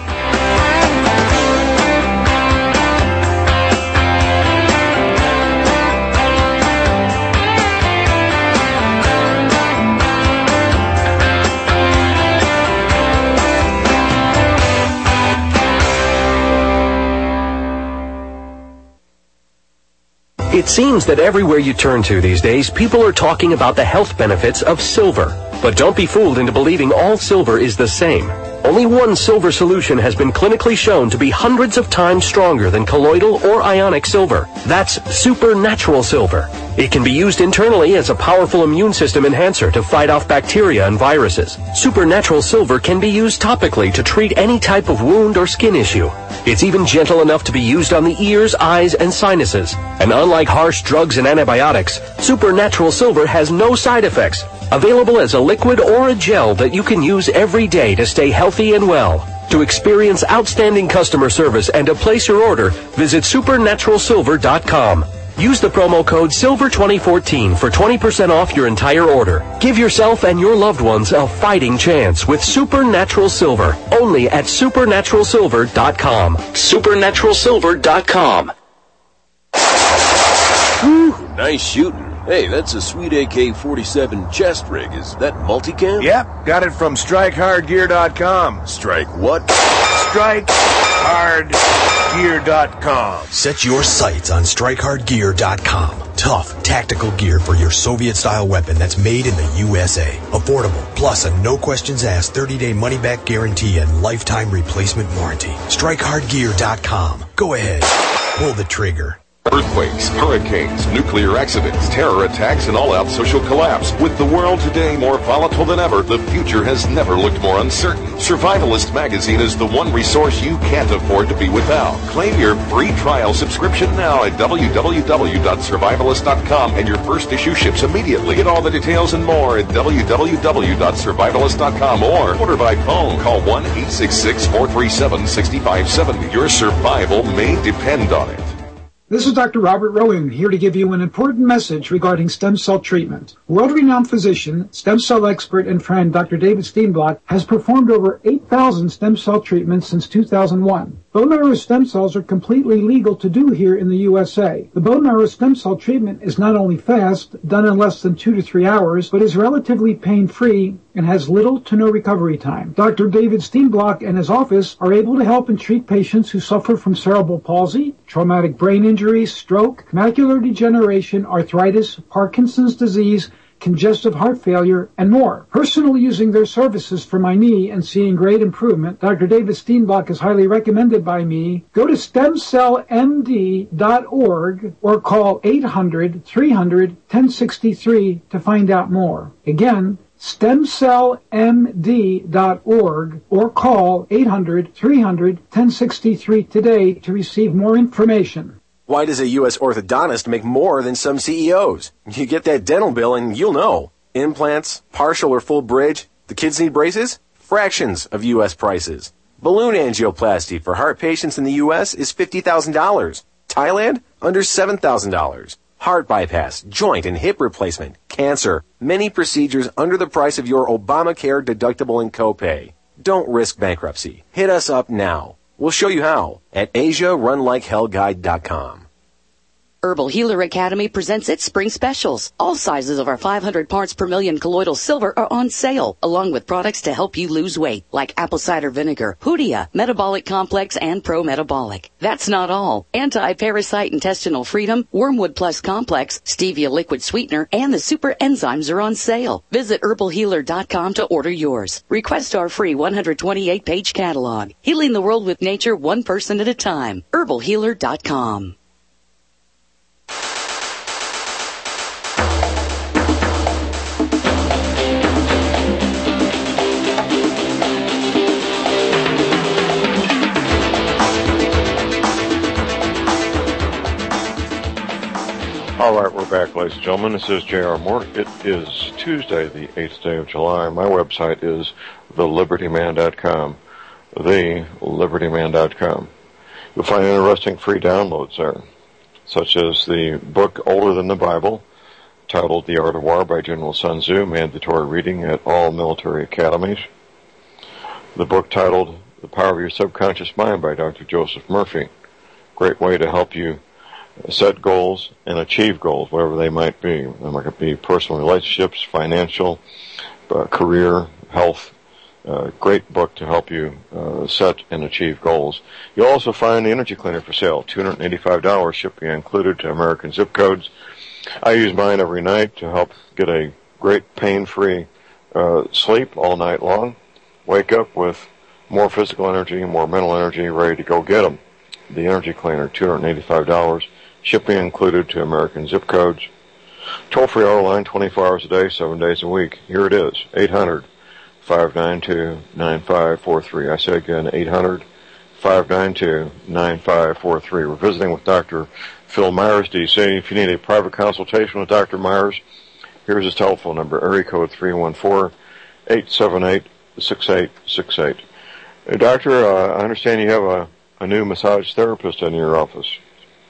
It seems that everywhere you turn to these days, people are talking about the health benefits of silver. But don't be fooled into believing all silver is the same. Only one silver solution has been clinically shown to be hundreds of times stronger than colloidal or ionic silver. That's supernatural silver. It can be used internally as a powerful immune system enhancer to fight off bacteria and viruses. Supernatural silver can be used topically to treat any type of wound or skin issue. It's even gentle enough to be used on the ears, eyes, and sinuses. And unlike harsh drugs and antibiotics, supernatural silver has no side effects. Available as a liquid or a gel that you can use every day to stay healthy and well. To experience outstanding customer service and to place your order, visit supernatural silver dot com. Use the promo code Silver twenty fourteen for twenty percent off your entire order. Give yourself and your loved ones a fighting chance with Supernatural Silver, only at supernatural silver dot com. supernatural silver dot com. Whew, nice shooting. Hey, that's a sweet A K forty-seven chest rig. Is that multicam? Yep, got it from strike hard gear dot com. Strike what? strike hard gear dot com. Set your sights on strike hard gear dot com. Tough, tactical gear for your Soviet-style weapon that's made in the U S A. Affordable, plus a no-questions-asked thirty-day money-back guarantee and lifetime replacement warranty. strike hard gear dot com. Go ahead, pull the trigger. Earthquakes, hurricanes, nuclear accidents, terror attacks, and all-out social collapse. With the world today more volatile than ever, the future has never looked more uncertain. Survivalist Magazine is the one resource you can't afford to be without. Claim your free trial subscription now at w w w dot survivalist dot com, and your first issue ships immediately. Get all the details and more at w w w dot survivalist dot com or order by phone. Call one eight six six, four three seven, six five seven zero. Your survival may depend on it. This is Doctor Robert Rowan, here to give you an important message regarding stem cell treatment. World-renowned physician, stem cell expert, and friend Doctor David Steenblock has performed over eight thousand stem cell treatments since two thousand one. Bone marrow stem cells are completely legal to do here in the U S A. The bone marrow stem cell treatment is not only fast, done in less than two to three hours, but is relatively pain-free and has little to no recovery time. Doctor David Steenblock and his office are able to help and treat patients who suffer from cerebral palsy, traumatic brain injury, stroke, macular degeneration, arthritis, Parkinson's disease, congestive heart failure, and more. Personally using their services for my knee and seeing great improvement, Doctor David Steenblock is highly recommended by me. Go to stem cell m d dot org or call eight hundred, three hundred, ten sixty-three to find out more. Again, stem cell m d dot org or call eight hundred, three hundred, ten sixty-three today to receive more information. Why does a U S orthodontist make more than some C E Os? You get that dental bill and you'll know. Implants, partial or full bridge, the kids need braces? Fractions of U S prices. Balloon angioplasty for heart patients in the U S is fifty thousand dollars. Thailand? Under seven thousand dollars. Heart bypass, joint and hip replacement, cancer, many procedures under the price of your Obamacare deductible and copay. Don't risk bankruptcy. Hit us up now. We'll show you how at asia run like hell guide dot com. Herbal Healer Academy presents its spring specials. All sizes of our five hundred parts per million colloidal silver are on sale, along with products to help you lose weight, like apple cider vinegar, Hoodia, Metabolic Complex, and Pro Metabolic. That's not all. Anti-Parasite Intestinal Freedom, Wormwood Plus Complex, Stevia Liquid Sweetener, and the Super Enzymes are on sale. Visit herbal healer dot com to order yours. Request our free one hundred twenty-eight page catalog. Healing the world with nature one person at a time. herbal healer dot com. All right, we're back, ladies and gentlemen. This is J R. Moore. It is Tuesday, the eighth day of July. My website is the liberty man dot com, the liberty man dot com. You'll find interesting free downloads there, such as the book Older Than the Bible, titled The Art of War by General Sun Tzu, mandatory reading at all military academies. The book titled The Power of Your Subconscious Mind by Doctor Joseph Murphy. Great way to help you set goals and achieve goals, whatever they might be. They might be personal relationships, financial, uh, career, health. Uh, great book to help you uh, set and achieve goals. You'll also find the Energy Cleaner for sale, two hundred eighty-five dollars, shipping included to American zip codes. I use mine every night to help get a great pain-free uh, sleep all night long. Wake up with more physical energy, more mental energy, ready to go get them. The Energy Cleaner, two hundred eighty-five dollars. Shipping included to American zip codes. Toll-free hour line, twenty-four hours a day, seven days a week. Here it is, eight hundred, five nine two, nine five four three. I say again, eight hundred, five nine two, nine five four three. We're visiting with Doctor Phil Myers, D C. If you need a private consultation with Doctor Myers, here's his telephone number, area code three one four, eight seven eight, six eight six eight. Hey, Doctor, uh, I understand you have a, a new massage therapist in your office.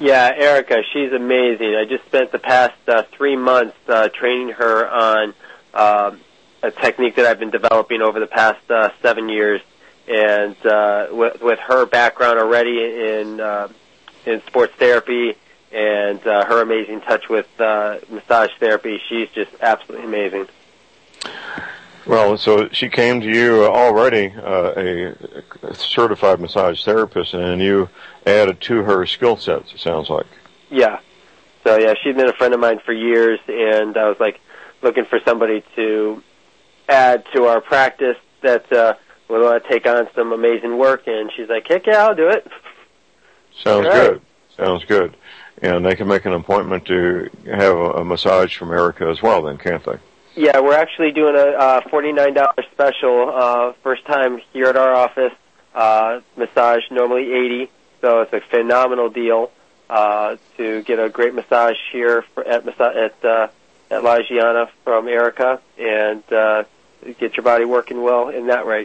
Yeah, Erica, she's amazing. I just spent the past uh, three months uh, training her on uh, a technique that I've been developing over the past uh, seven years. And uh, with, with her background already in uh, in sports therapy and uh, her amazing touch with uh, massage therapy, she's just absolutely amazing. Well, so she came to you already uh, a, a certified massage therapist, and you added to her skill sets, it sounds like. Yeah. So, yeah, she's been a friend of mine for years, and I was, like, looking for somebody to add to our practice that uh, would want to take on some amazing work, and she's like, heck yeah, I'll do it. Sounds Right. good. Sounds good. And they can make an appointment to have a, a massage from Erica as well, then, can't they? Yeah, we're actually doing a uh, forty-nine dollars special, uh, first time here at our office. Uh, massage normally eighty dollars, so it's a phenomenal deal uh, to get a great massage here for, at at uh, at La Giana from Erica, and uh, get your body working well in that rate.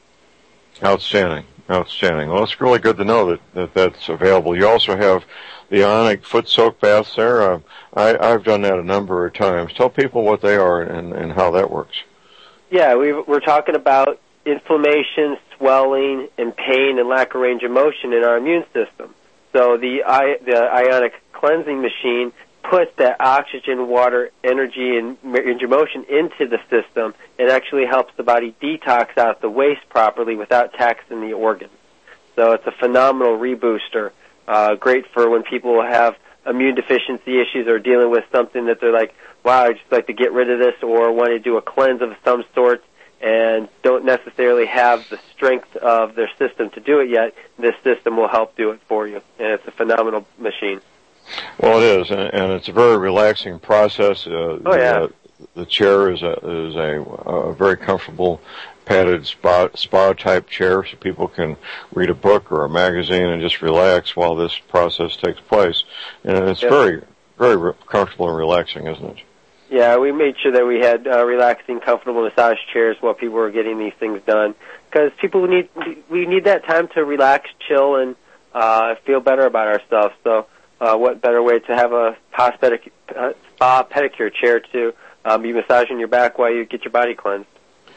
Outstanding. Outstanding. Well, it's really good to know that, that that's available. You also have the Ionic foot soak baths there. Uh, I, I've done that a number of times. Tell people what they are and, and how that works. Yeah, we, we're talking about inflammation, swelling, and pain and lack of range of motion in our immune system. So the, I, the Ionic cleansing machine puts that oxygen, water, energy, and range of motion into the system and actually helps the body detox out the waste properly without taxing the organs. So it's a phenomenal rebooster. Uh, great for when people have immune deficiency issues or dealing with something that they're like, wow, I'd just like to get rid of this, or want to do a cleanse of some sort and don't necessarily have the strength of their system to do it yet. This system will help do it for you, and it's a phenomenal machine. Well, it is, and, and it's a very relaxing process. Uh, oh, yeah. The, the chair is a is a, a very comfortable, padded spa spa type chair, so people can read a book or a magazine and just relax while this process takes place. And it's Yeah. very very re- comfortable and relaxing, isn't it? Yeah, we made sure that we had uh, relaxing, comfortable massage chairs while people were getting these things done, because people need we need that time to relax, chill, and uh, feel better about ourselves. So, uh, what better way to have a spa pedic- uh, spa pedicure chair to uh, be massaging your back while you get your body cleansed?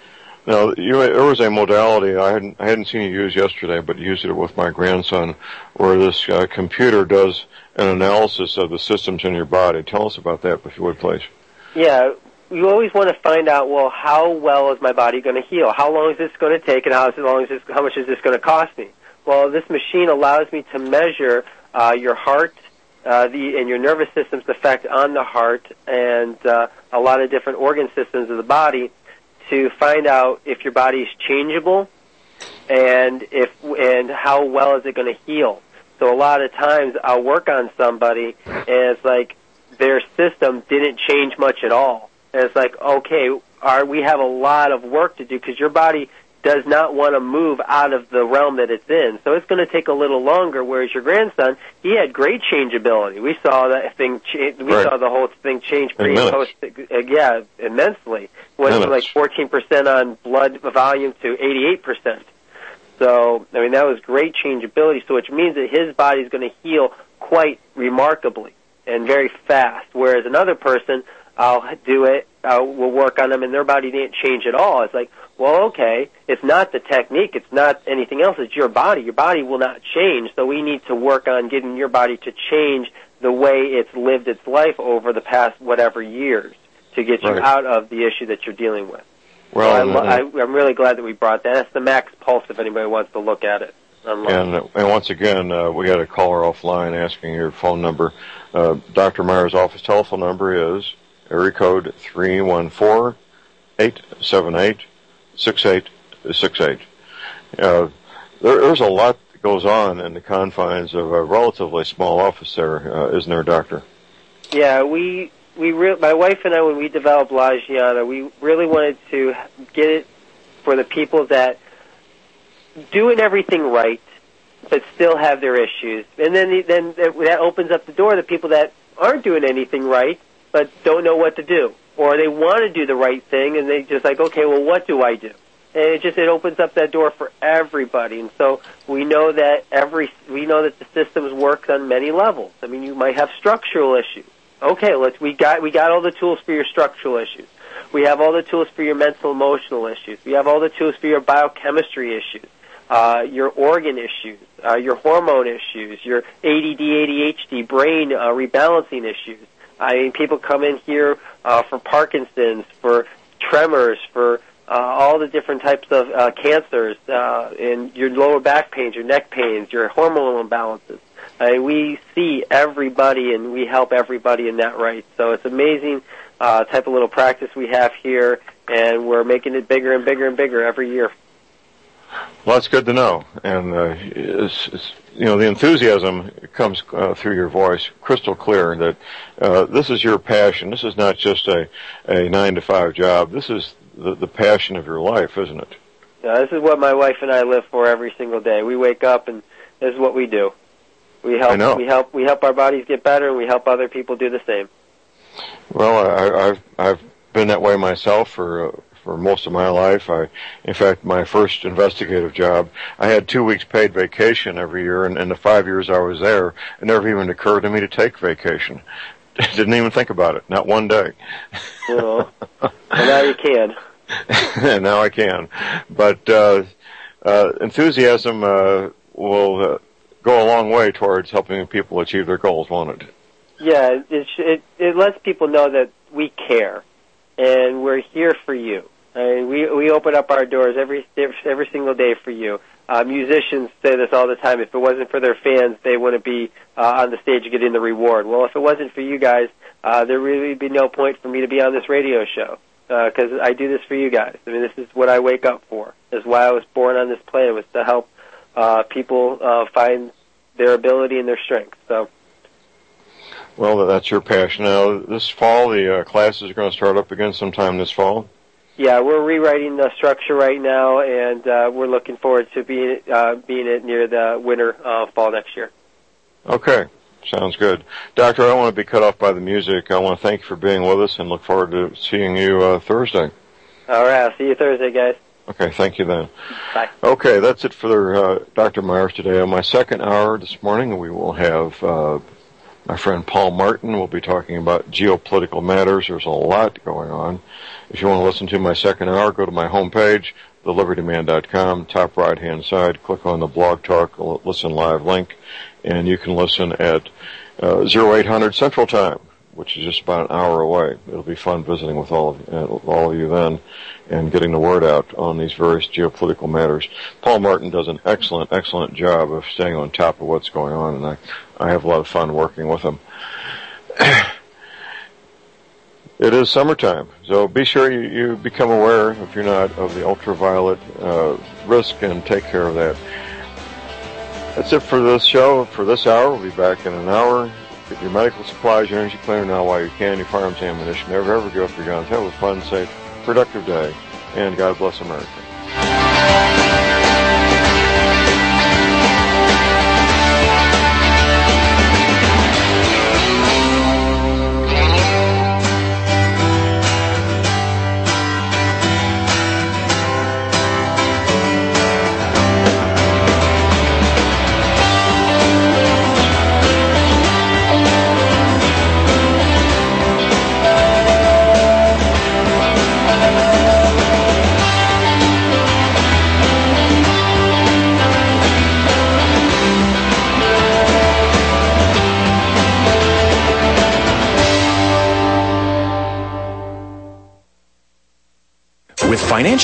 Now, you, there was a modality I hadn't I hadn't seen you use yesterday, but used it with my grandson, where this uh, computer does an analysis of the systems in your body. Tell us about that, if you would, please. Yeah, you always want to find out, well, how well is my body going to heal? How long is this going to take, and how long is this? How much is this going to cost me? Well, this machine allows me to measure uh, your heart, uh, the and your nervous system's effect on the heart, and uh, a lot of different organ systems of the body, to find out if your body is changeable, and if and how well is it going to heal. So a lot of times I'll work on somebody, and it's like their system didn't change much at all. And it's like, okay, our, we have a lot of work to do, because your body does not want to move out of the realm that it's in. So it's going to take a little longer, whereas your grandson, he had great changeability. We saw that thing, cha- we Right. saw the whole thing change pre In and post, uh, yeah, immensely. Went from like Minutes. fourteen percent on blood volume to eighty-eight percent. So, I mean, that was great changeability, so which means that his body's going to heal quite remarkably and very fast, whereas another person, I'll do it, uh, we'll work on them, and their body didn't change at all. It's like, well, okay, it's not the technique, it's not anything else, it's your body. Your body will not change, so we need to work on getting your body to change the way it's lived its life over the past whatever years to get you Right. out of the issue that you're dealing with. Well, so I, and, lo- and- I, I'm really glad that we brought that. That's the Max Pulse if anybody wants to look at it. online. And, and once again, uh, we had a caller offline asking your phone number. Uh, Doctor Meyer's office telephone number is area code three one four, eight seven eight, six eight six eight. Uh, there, there's a lot that goes on in the confines of a relatively small office there, uh, isn't there, Doctor? Yeah, we we re- my wife and I, when we developed La Giana, we really wanted to get it for the people that doing everything right, but still have their issues, and then the, then that opens up the door to people that aren't doing anything right, but don't know what to do, or they want to do the right thing, and they just like, okay, well, what do I do? And it just it opens up that door for everybody. And so we know that every we know that the systems work on many levels. I mean, you might have structural issues. Okay, let's we got we got all the tools for your structural issues. We have all the tools for your mental emotional issues. We have all the tools for your biochemistry issues, uh, your organ issues, uh, your hormone issues, your A D D, A D H D, brain uh, rebalancing issues. I mean, people come in here uh, for Parkinson's, for tremors, for uh, all the different types of uh, cancers, uh, and your lower back pains, your neck pains, your hormonal imbalances. I mean, we see everybody, and we help everybody in that right. So it's amazing uh, type of little practice we have here, and we're making it bigger and bigger and bigger every year. Well, that's good to know. And, uh, it's, it's, you know, the enthusiasm comes uh, through your voice crystal clear that uh, this is your passion. This is not just a, a nine to five job. This is the, the passion of your life, isn't it? Yeah, this is what my wife and I live for every single day. We wake up, and this is what we do. We help. I know. We help. We help our bodies get better, and we help other people do the same. Well, I, I've I've been that way myself for uh, for most of my life. I, in fact, my first investigative job, I had two weeks paid vacation every year, and in the five years I was there, it never even occurred to me to take vacation. Didn't even think about it, not one day. You know, well, now you can. Now I can, but uh, uh, enthusiasm uh, will uh, go a long way towards helping people achieve their goals, won't it? Yeah, it, it it lets people know that we care, and we're here for you. I mean, we we open up our doors every every single day for you. Uh, musicians say this all the time. If it wasn't for their fans, they wouldn't be uh, on the stage getting the reward. Well, if it wasn't for you guys, uh, there really would be no point for me to be on this radio show, because uh, I do this for you guys. I mean, this is what I wake up for. This is why I was born on this planet, was to help uh, people uh, find their ability and their strength. So. Well, that's your passion. Now, this fall, the uh, classes are going to start up again sometime this fall? Yeah, we're rewriting the structure right now, and uh, we're looking forward to being uh, being it near the winter, uh, fall next year. Okay, sounds good. Doctor, I don't want to be cut off by the music. I want to thank you for being with us and look forward to seeing you uh, Thursday. All right, I'll see you Thursday, guys. Okay, thank you then. Bye. Okay, that's it for uh, Doctor Myers today. On my second hour this morning, we will have uh, my friend Paul Martin. We'll be talking about geopolitical matters. There's a lot going on. If you want to listen to my second hour, go to my homepage, the liberty man dot com, top right-hand side, click on the Blog Talk, Listen Live link, and you can listen at uh, oh eight hundred Central Time, which is just about an hour away. It'll be fun visiting with all of, uh, all of you then and getting the word out on these various geopolitical matters. Paul Martin does an excellent, excellent job of staying on top of what's going on, and I, I have a lot of fun working with him. It is summertime, so be sure you, you become aware, if you're not, of the ultraviolet uh, risk and take care of that. That's it for this show, for this hour. We'll be back in an hour. Get your medical supplies, your energy cleaner now while you can, your firearms ammunition. Never ever give up your guns. Have a fun, safe, productive day, and God bless America.